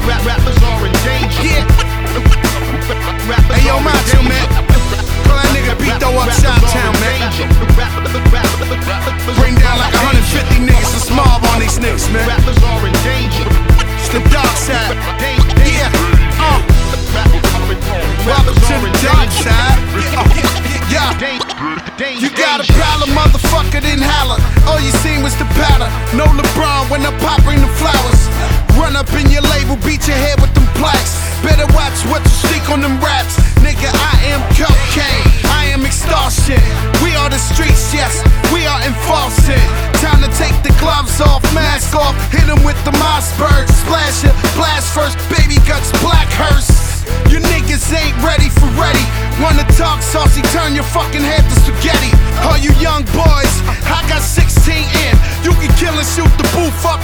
Rappers are in danger. Yeah. Hey yo, Macho, man. Call that nigga Beto up Chi-Town, man. Bring down like 150 niggas and Smob on these niggas, man. Rappers are in danger. It's the dark side. Yeah. Welcome to the dark side. Yeah. You got a problem, motherfucker, then holler. All you seen was the powder. No LeBron when I pop, bring the flowers. Run up in your label, beat your head with them plaques. Better watch what you speak on them raps. Nigga, I am cocaine, I am extortion. We are the streets, yes, we are enforcing. Time to take the gloves off, mask off. Hit them with the Mossberg. Splash it, blast first, baby guts, black hearse. You niggas ain't ready for ready. Wanna talk saucy, turn your fucking head to spaghetti. All you young boys, I got 16 in. You can kill and shoot the boo, fuck